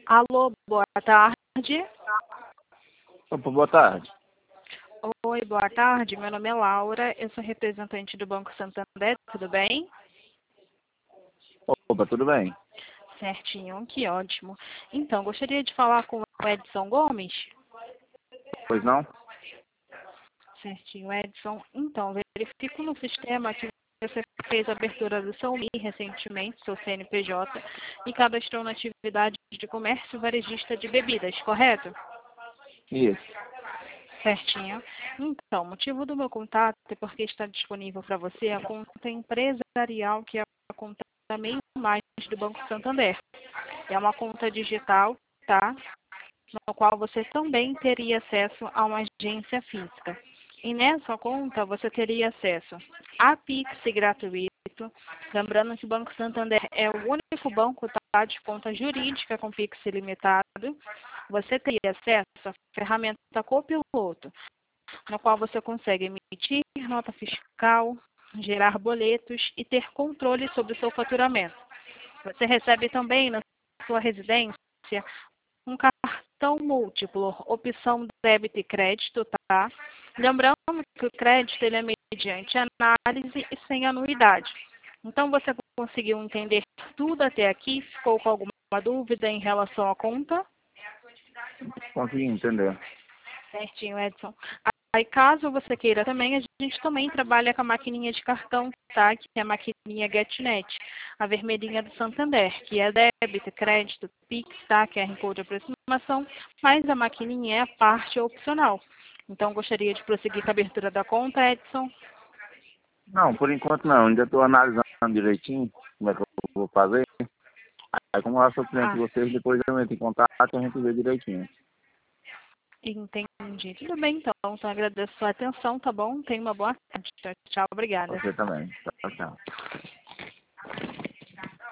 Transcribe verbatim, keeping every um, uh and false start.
Alô, boa tarde. Opa, boa tarde. Oi, boa tarde. Meu nome é Laura, eu sou representante do Banco Santander, tudo bem? Opa, tudo bem? Certinho, que ótimo. Então, gostaria de falar com o Edson Gomes. Pois não? Certinho, Edson. Então, verifico no sistema que você fez a abertura do seu M I recentemente, seu C N P J, e cadastrou na atividade de comércio varejista de bebidas, correto? Isso. Certinho. Então, o motivo do meu contato é porque está disponível para você a conta empresarial, que é a conta meio mais do Banco Santander. É uma conta digital, tá? No qual você também teria acesso a uma agência física. E nessa conta você teria acesso a Pix gratuito. Lembrando que o Banco Santander é o único banco, tá, de conta jurídica com Pix ilimitado. Você teria acesso à ferramenta Copiloto, no qual você consegue emitir nota fiscal, gerar boletos e ter controle sobre o seu faturamento. Você recebe também na sua residência um cartão múltiplo, opção débito e crédito, tá? Lembrando que o crédito ele é mediante análise e sem anuidade. Então, você conseguiu entender tudo até aqui? Ficou com alguma dúvida em relação à conta? Consegui entender. Certinho, Edson. Aí, caso você queira também, a gente também trabalha com a maquininha de cartão, tá? Que é a maquininha GetNet, a vermelhinha do Santander, que é débito, crédito, Pix, tá? Que é Q R Code de aproximação, mas a maquininha é a parte opcional. Então, gostaria de prosseguir com a abertura da conta, Edson? Não, por enquanto não. Ainda estou analisando direitinho como é que eu vou fazer. Aí, como eu sou cliente de Ah, vocês, depois eu entro em contato e a gente vê direitinho. entendi. Tudo bem, então. Então, agradeço a sua atenção, tá bom? Tenha uma boa tarde. Tchau, tchau. Obrigada. Você também. Tchau, tchau.